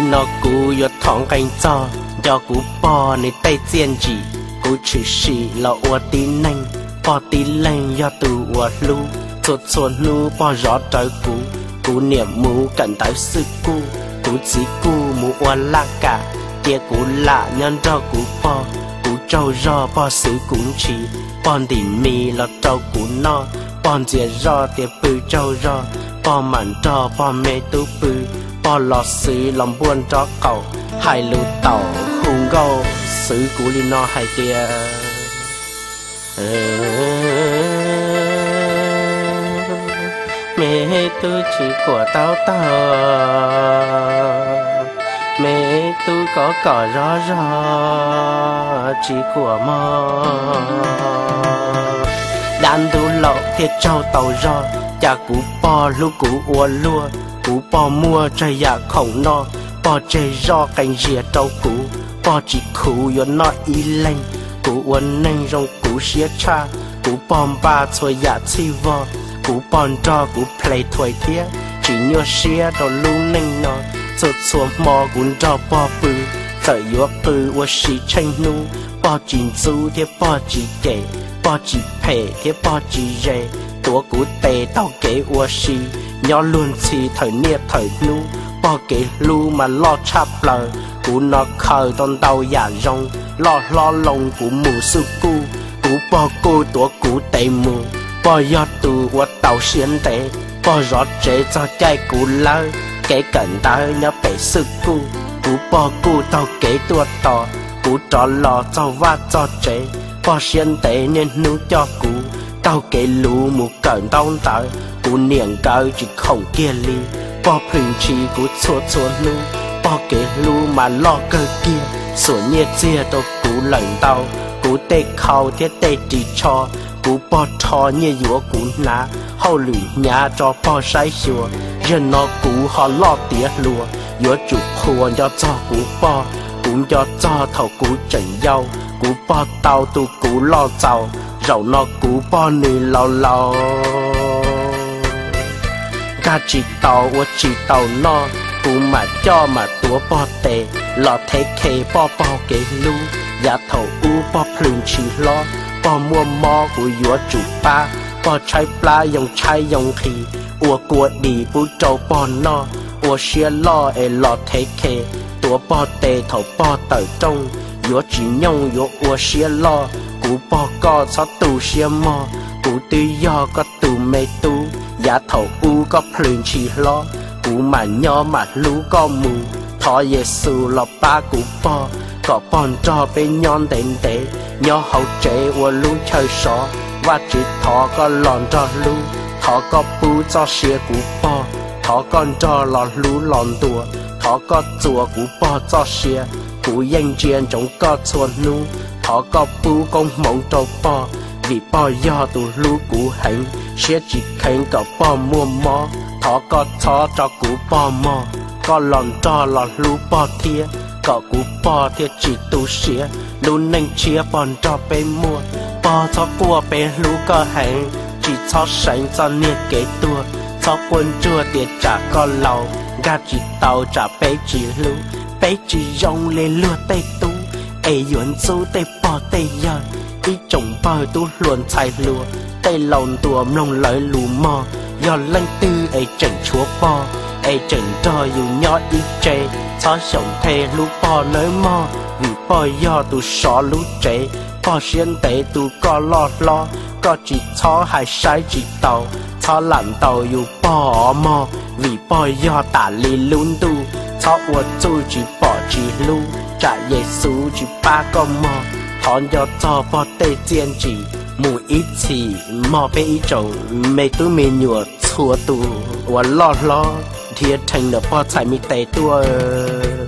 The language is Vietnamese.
nó cú yo thong canh cho cú bò này tay chiên chỉ cú chữ xì là ua tí nanh bò tí lanh yo từ ua lu chuột chuột nu bò gió trời cú niệm mù cẩn tới sư cú chỉ cú mù ua la cả tia cú lạ nhân cho cú bò cú trâu rò bò sư cũng chỉ bòn tỉ mì là trâu cú no bòn dìa rò tia bự trâu rò bò mặn trò bò mê tu bự bò lọt sư lòng buôn cho cậu hai lũ tàu hùng gâu sư cú li no hai tia mẹ tôi chỉ của tao mẹ tôi có cỏ rõ chỉ của mò đàn tu lộ thiệt trâu tàu rõ cha cú bò lu cú ua lua cú bò mua trái ya khổng no bò chơi rõ cành rìa trâu cú bò chỉ khú yo no y lanh cú uốn nanh rong cú xía cha cú bom ba thôi ya chi vò cú bòn cho cú play thôi thía chỉ nhớ xía đồ lu nanh no sốt xuống mò cún cho bò bự thời yo bự uốn xí tranh nu bò chín su thía bò chỉ kể bò chỉ phê thía bò chỉ rề tua cú tê tao kể uốn xí nhỏ luôn xí thời nia thời nu bò kể lu mà lo chắp lời cú nó khơi ton tàu giả rong lo lông cú mù su cú bò cú tua cú tê mù bò gió tu qua tàu xiên tê bò rót chế cho chai cú lơ kể cẩn ta nhớ bể sư cú bò cú tàu kể tua to cú trò lò cho va cho chế bò xiên tê nên nu cho cú tàu kể lú mù cẩn tao tới cú niệm cờ chỉ không kia li bò phình chi cú chua nu bò kể lú mà lo cơ kia sủa nhiệt chia to cú lần tàu cú tê khâu thiết tê chỉ cho cú bò thò như dũa cú ná hậu lụy nhà cho bò say xua dân nó cú họ lo tía lùa dũa chủ khua cho cú bò cũng cho thầu cú chỉnh dâu cú bò tàu tu cú lo giàu rậu nó cú bò nì lâu ca chỉ tàu no cú mà cho mà tua bò tê lọ thế kê bò kê lu giá thầu u bò plung chỉ lo bò mua mò của dũa chủ ba bò trái pla dòng trái dòng khi ua cua đi bú trâu bò no ua xia lo lọ thế kê tua bò tê thầu bò tờ trong dũa chỉ nhông dũa ua xia lo cú bò co sao tu xia mò cú tư do có tu mê tu giá thầu u có plung chỉ lo cú mà nhỏ mà lú có mù thọ Giêsu lọ ba cú bò có bòn cho bên nhon đền đế nhỏ hậu chế ua lú chơi xó và chỉ thọ có lòn cho lú thọ có bú cho xia cú bò thọ con cho lòn lú lòn đùa thọ có chùa cú bò cho xia cú danh chiên trong có chuồn nu thọ có bú công mộng trâu bò vì bò do tụ lú cú hành xia chỉ khen có bò mua mò thọ có cho cú bò mò có lòn cho lòn lú bò thia có cú bò thia chỉ tu xía lú nanh chia bòn cho bên mua bò cho cua bên lú có hành chỉ cho sánh cho nhiệt kế tua cho quân chua tiệt trả có lầu gà chỉ tàu trả bế chỉ lú bế chỉ rong lên lừa tê tu yuan su tê bò tê giờ ý trồng bò tu luồn chạy lùa tê lòn tua nông lợi lù mò do lanh tư trần chúa bò trần cho dù nhỏ ít chê cho sống thề lú bò nơi mò vì bò do tu xó lú chế bò xiên tế tu có lo có chỉ cho hai sai chỉ tàu cho làm tàu dù bò mò vì bò do tả lì lún tu cho ua chu chỉ bò chỉ lu trả Giêsu chỉ ba con mò thọn cho bò tê chiên chỉ mù ít chỉ mò bê ý trồng mê tu mê nhùa chua tu ua lo thiệt thành được bò chạy mi tê tua